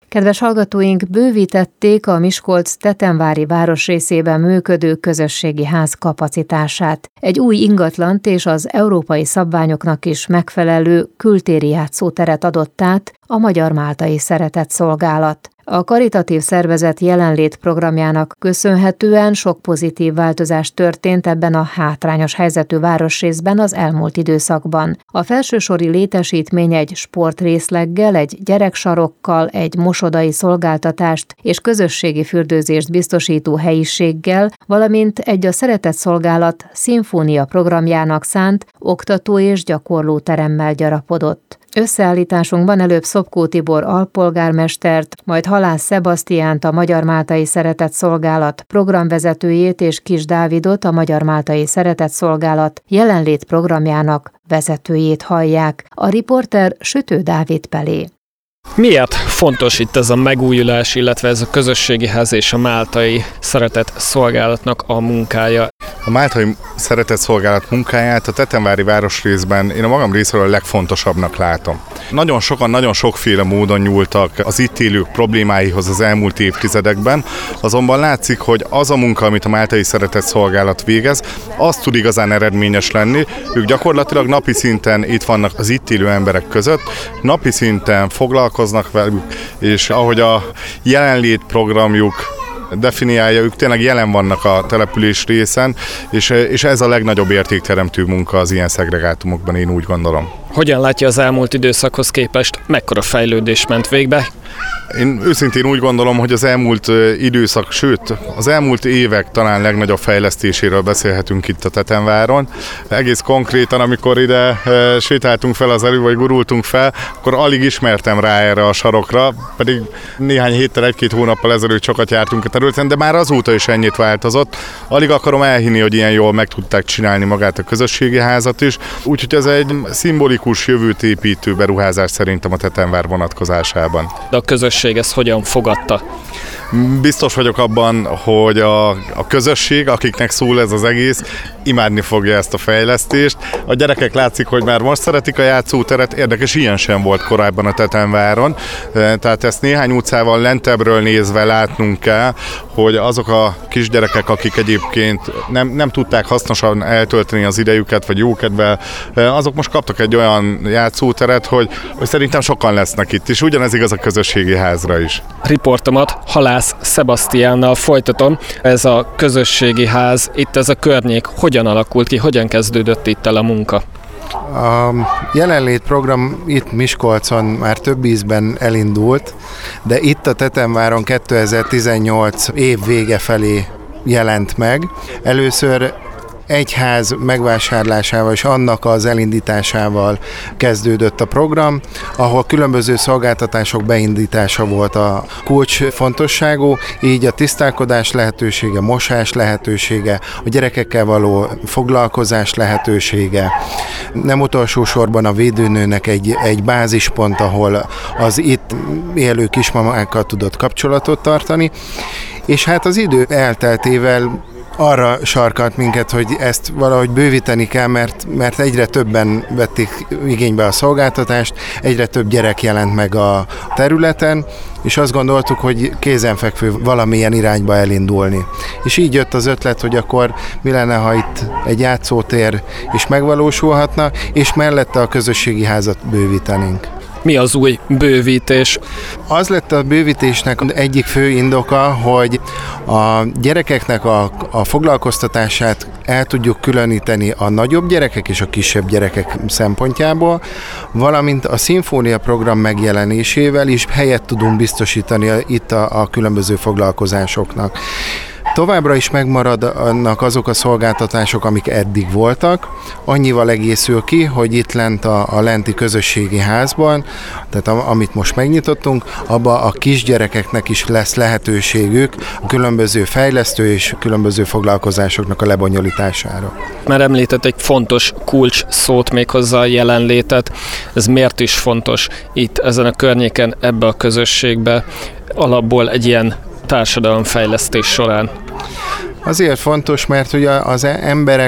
Kedves hallgatóink, bővítették a Miskolc-Tetemvári városrészében működő közösségi ház kapacitását. Egy új ingatlant és az európai szabványoknak is megfelelő kültéri játszóteret adott át a Magyar-Máltai Szeretetszolgálat. A karitatív szervezet jelenlét programjának köszönhetően sok pozitív változás történt ebben a hátrányos helyzetű városrészben az elmúlt időszakban. A felsősori létesítmény egy sportrészleggel, egy gyereksarokkal, egy mosodai szolgáltatást és közösségi fürdőzést biztosító helyiséggel, valamint egy a Szeretetszolgálat szimfónia programjának szánt oktató- és gyakorlóteremmel gyarapodott. Összeállításunkban előbb Szopkó Tibor alpolgármestert, majd Halász Szebasztiánt, a Magyar-Máltai Szeretetszolgálat programvezetőjét és Kis Dávidot, a Magyar-Máltai Szeretetszolgálat jelenlét programjának vezetőjét hallják. A riporter Sütő Dávid Pelé. Miért fontos itt ez a megújulás, illetve ez a közösségi ház és a Máltai Szeretetszolgálatnak a munkája? A Máltai Szeretetszolgálat munkáját a Tetemvári városrészben én a magam részéről a legfontosabbnak látom. Nagyon sokan, nagyon sokféle módon nyúltak az itt élők problémáihoz az elmúlt évtizedekben, azonban látszik, hogy az a munka, amit a Máltai Szeretetszolgálat végez, az tud igazán eredményes lenni. Ők gyakorlatilag napi szinten itt vannak az itt élő emberek között, napi szinten foglalkoznak velük, és ahogy a jelenlét programjuk definiálja, ők tényleg jelen vannak a település részen, és ez a legnagyobb értékteremtő munka az ilyen szegregátumokban, én úgy gondolom. Hogyan látja az elmúlt időszakhoz képest, mekkora fejlődés ment végbe? Én őszintén úgy gondolom, hogy az elmúlt időszak, sőt, az elmúlt évek talán legnagyobb fejlesztéséről beszélhetünk itt a Tetemváron. Egész konkrétan, amikor ide sétáltunk fel az előbb, vagy gurultunk fel, akkor alig ismertem rá erre a sarokra, pedig néhány héttel, egy-két hónappal ezelőtt sokat jártunk a területen, de már azóta is ennyit változott. Alig akarom elhinni, hogy ilyen jól meg tudták csinálni magát a közösségi házat is, úgyhogy ez egy szimbolikus jövőt építő beruházás szerintem a Tetemvár vonatkozásában. De a közösség ezt hogyan fogadta? Biztos vagyok abban, hogy a közösség, akiknek szól ez az egész, imádni fogja ezt a fejlesztést. A gyerekek látszik, hogy már most szeretik a játszóteret, érdekes, ilyen sem volt korábban a Tetemváron. Tehát ezt néhány utcával lentebbről nézve látnunk kell, hogy azok a kisgyerekek, akik egyébként nem tudták hasznosan eltölteni az idejüket, vagy jókedvel, azok most kaptak egy olyan játszóteret, hogy szerintem sokan lesznek itt, és ugyanez igaz a közösségi házra is. Riportomat Halász Szebasztiánnal folytatom. Ez a közösségi ház, itt ez a környék hogyan alakult ki, hogyan kezdődött itt el a munka? A jelenlét program itt Miskolcon már több ízben elindult, de itt a Tetemváron 2018 év vége felé jelent meg. Először egy ház megvásárlásával és annak az elindításával kezdődött a program, ahol különböző szolgáltatások beindítása volt a kulcsfontosságú, így a tisztálkodás lehetősége, mosás lehetősége, a gyerekekkel való foglalkozás lehetősége. Nem utolsó sorban a védőnőnek egy bázispont, ahol az itt élő kismamákkal tudott kapcsolatot tartani, és hát az idő elteltével arra sarkalt minket, hogy ezt valahogy bővíteni kell, mert egyre többen vették igénybe a szolgáltatást, egyre több gyerek jelent meg a területen, és azt gondoltuk, hogy kézenfekvő valamilyen irányba elindulni. És így jött az ötlet, hogy akkor mi lenne, ha itt egy játszótér is megvalósulhatna, és mellette a közösségi házat bővítenénk. Mi az új bővítés? Az lett a bővítésnek egyik fő indoka, hogy a gyerekeknek a foglalkoztatását el tudjuk különíteni a nagyobb gyerekek és a kisebb gyerekek szempontjából, valamint a szimfónia program megjelenésével is helyet tudunk biztosítani itt a különböző foglalkozásoknak. Továbbra is megmaradnak azok a szolgáltatások, amik eddig voltak. Annyival egészül ki, hogy itt lent a lenti közösségi házban, tehát amit most megnyitottunk, abban a kisgyerekeknek is lesz lehetőségük a különböző fejlesztő és különböző foglalkozásoknak a lebonyolítására. Már említett egy fontos kulcs szót, méghozzá a jelenlétet. Ez miért is fontos itt ezen a környéken, ebbe a közösségbe, alapból egy ilyen társadalomfejlesztés során? Azért fontos, mert ugye az emberek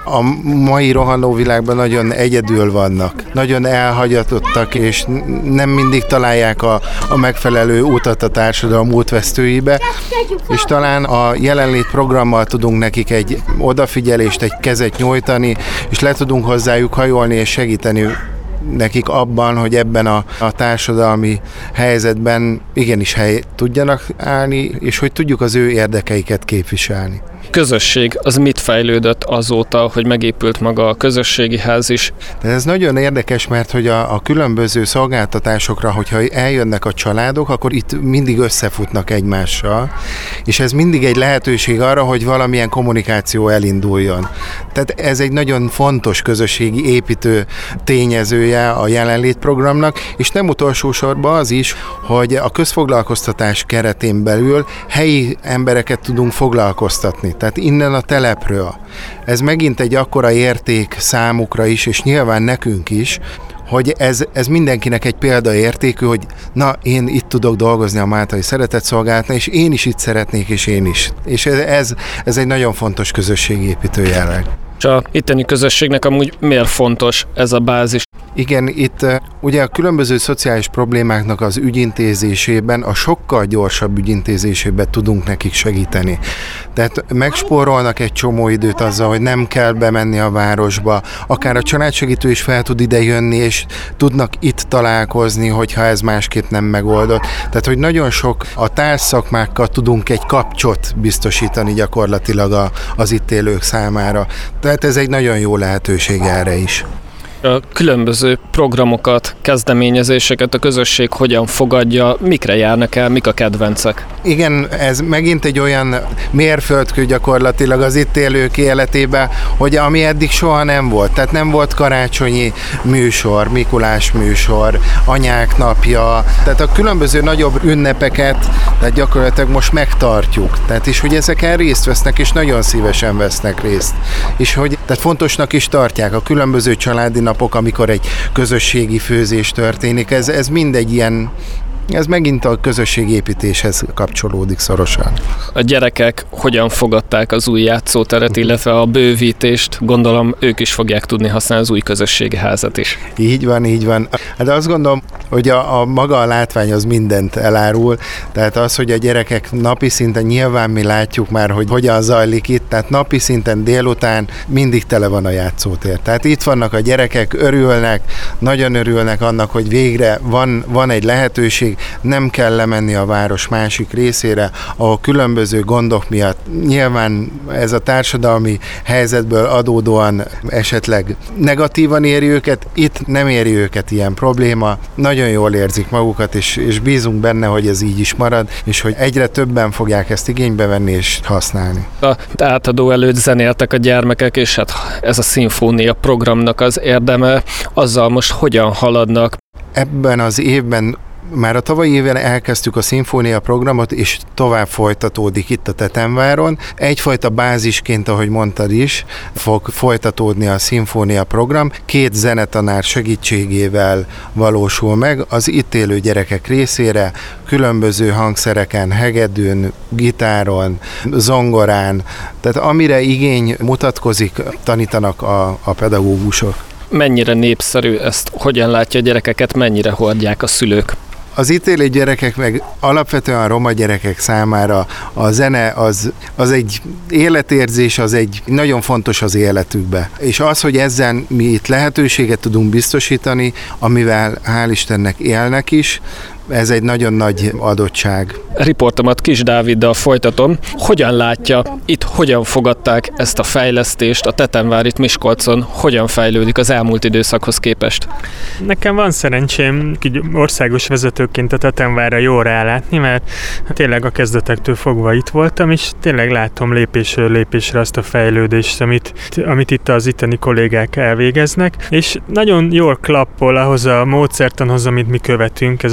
a mai rohanó világban nagyon egyedül vannak, nagyon elhagyatottak, és nem mindig találják a megfelelő utat a társadalom útvesztőibe, és talán a jelenlét programmal tudunk nekik egy odafigyelést, egy kezet nyújtani, és le tudunk hozzájuk hajolni és segíteni nekik abban, hogy ebben a társadalmi helyzetben igenis helyt tudjanak állni, és hogy tudjuk az ő érdekeiket képviselni. Közösség, az mit fejlődött azóta, hogy megépült maga a közösségi ház is? De ez nagyon érdekes, mert hogy a különböző szolgáltatásokra, hogyha eljönnek a családok, akkor itt mindig összefutnak egymással, és ez mindig egy lehetőség arra, hogy valamilyen kommunikáció elinduljon. Tehát ez egy nagyon fontos közösségi építő tényezője a jelenlétprogramnak, és nem utolsó sorban az is, hogy a közfoglalkoztatás keretén belül helyi embereket tudunk foglalkoztatni. Tehát innen a telepről. Ez megint egy akkora érték számukra is, és nyilván nekünk is, hogy ez mindenkinek egy példaértékű, hogy na, én itt tudok dolgozni a Máltai Szeretetszolgálatnál, és én is itt szeretnék, és én is. És ez egy nagyon fontos közösségépítő jelleg. És a itteni közösségnek amúgy miért fontos ez a bázis? Igen, itt ugye a különböző szociális problémáknak az ügyintézésében, a sokkal gyorsabb ügyintézésében tudunk nekik segíteni. Tehát megspórolnak egy csomó időt azzal, hogy nem kell bemenni a városba, akár a családsegítő is fel tud ide jönni, és tudnak itt találkozni, hogyha ez másképp nem megoldott. Tehát, hogy nagyon sok a társszakmákkal tudunk egy kapcsot biztosítani gyakorlatilag az itt élők számára. Tehát ez egy nagyon jó lehetőség erre is. A különböző programokat, kezdeményezéseket a közösség hogyan fogadja, mikre járnak el, mik a kedvencek? Igen, ez megint egy olyan mérföldkő gyakorlatilag az itt élők életében, hogy ami eddig soha nem volt. Tehát nem volt karácsonyi műsor, Mikulás műsor, anyák napja, tehát a különböző nagyobb ünnepeket, tehát gyakorlatilag most megtartjuk. Tehát is, hogy ezeken részt vesznek, és nagyon szívesen vesznek részt. És hogy tehát fontosnak is tartják a különböző családi napok, amikor egy közösségi főzés történik, ez mindegy ilyen, ez megint a közösségépítéshez kapcsolódik szorosan. A gyerekek hogyan fogadták az új játszóteret, illetve a bővítést? Gondolom, ők is fogják tudni használni az új közösségi házat is. Így van, így van. De azt gondolom, hogy a maga a látvány az mindent elárul, tehát az, hogy a gyerekek napi szinten, nyilván mi látjuk már, hogy hogyan zajlik itt, tehát napi szinten délután mindig tele van a játszótér. Tehát itt vannak a gyerekek, örülnek, nagyon örülnek annak, hogy végre van egy lehetőség, nem kell lemenni a város másik részére, ahol különböző gondok miatt nyilván ez a társadalmi helyzetből adódóan esetleg negatívan éri őket, itt nem éri őket ilyen probléma, nagyon jól érzik magukat, és bízunk benne, hogy ez így is marad, és hogy egyre többen fogják ezt igénybe venni és használni. A átadó előtt zenéltek a gyermekek, és hát ez a szimfónia programnak az érdeme, azzal most hogyan haladnak? Ebben az évben már a tavalyi évben elkezdtük a szimfónia programot, és tovább folytatódik itt a Tetemváron. Egyfajta bázisként, ahogy mondtad is, fog folytatódni a szimfónia program. 2 zenetanár segítségével valósul meg az itt élő gyerekek részére, különböző hangszereken, hegedűn, gitáron, zongorán, tehát amire igény mutatkozik, tanítanak a pedagógusok. Mennyire népszerű ezt, hogyan látja a gyerekeket, mennyire hordják a szülők? Az itt élő gyerekek, meg alapvetően a roma gyerekek számára a zene az egy életérzés, az egy nagyon fontos az életükbe. És az, hogy ezzel mi itt lehetőséget tudunk biztosítani, amivel hál' Istennek élnek is, ez egy nagyon nagy adottság. Riportomat Kis Dáviddal folytatom. Hogyan látja, itt hogyan fogadták ezt a fejlesztést, a Tetemvár itt Miskolcon, hogyan fejlődik az elmúlt időszakhoz képest? Nekem van szerencsém így országos vezetőként a Tetemvárra jól rálátni, mert tényleg a kezdetektől fogva itt voltam, és tényleg látom lépésről lépésre azt a fejlődést, amit itt az itteni kollégák elvégeznek, és nagyon jól klappol ahhoz a módszertanhoz, amit mi követünk, ez a diagnózis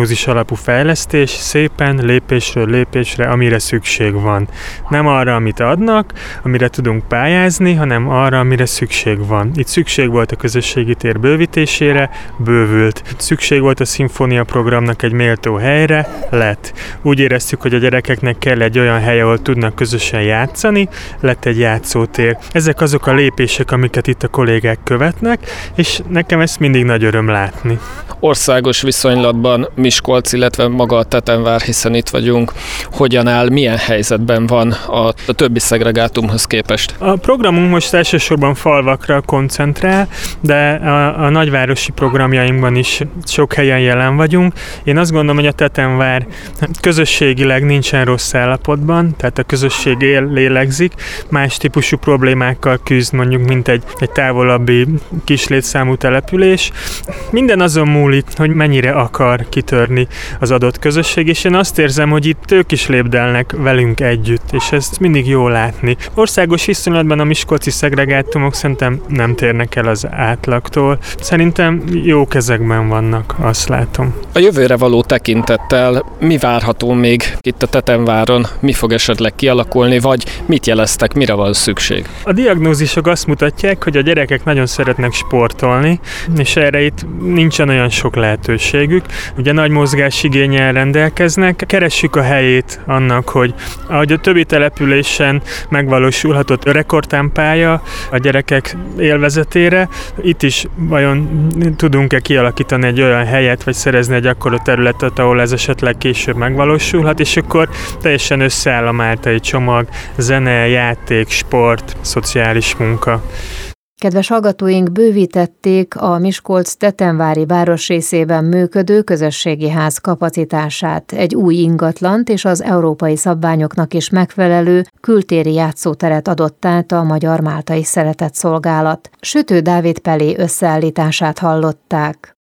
diagnózis alapú fejlesztés, szépen, lépésről lépésre, amire szükség van. Nem arra, amit adnak, amire tudunk pályázni, hanem arra, amire szükség van. Itt szükség volt a közösségi tér bővítésére, bővült. Szükség volt a szimfónia programnak egy méltó helyre, lett. Úgy éreztük, hogy a gyerekeknek kell egy olyan hely, ahol tudnak közösen játszani, lett egy játszótér. Ezek azok a lépések, amiket itt a kollégák követnek, és nekem ezt mindig nagy öröm látni. Országos viszonylatban Miskolc, illetve maga a Tetemvár, hiszen itt vagyunk, hogyan áll, milyen helyzetben van a többi szegregátumhoz képest? A programunk most elsősorban falvakra koncentrál, de a nagyvárosi programjainkban is sok helyen jelen vagyunk. Én azt gondolom, hogy a Tetemvár közösségileg nincsen rossz állapotban, tehát a közösség lélegzik, más típusú problémákkal küzd, mondjuk, mint egy távolabbi kis létszámú település. Minden azon múlik, hogy mennyire akar kitörni az adott közösség, és én azt érzem, hogy itt ők is lépdelnek velünk együtt, és ezt mindig jó látni. Országos viszonylatban a miskolci szegregátumok szerintem nem térnek el az átlagtól. Szerintem jó kezekben vannak, azt látom. A jövőre való tekintettel mi várható még itt a Tetemváron? Mi fog esetleg kialakulni, vagy mit jeleztek, mire van szükség? A diagnózisok azt mutatják, hogy a gyerekek nagyon szeretnek sportolni, és erre itt nincsen olyan sok lehetőségük. Ugye nagy mozgásigénnyel rendelkeznek. Keressük a helyét annak, hogy ahogy a többi településen megvalósulhatott rekordtámpálya a gyerekek élvezetére, itt is vajon tudunk-e kialakítani egy olyan helyet, vagy szerezni egy akkora területet, ahol ez esetleg később megvalósulhat, és akkor teljesen összeáll a máltai csomag, zene, játék, sport, szociális munka. Kedves hallgatóink, bővítették a Miskolc-Tetemvári városrészében működő közösségi ház kapacitását. Egy új ingatlant és az európai szabványoknak is megfelelő kültéri játszóteret adott át a Magyar Máltai Szeretetszolgálat. Sütő Dávid Pelé összeállítását hallották.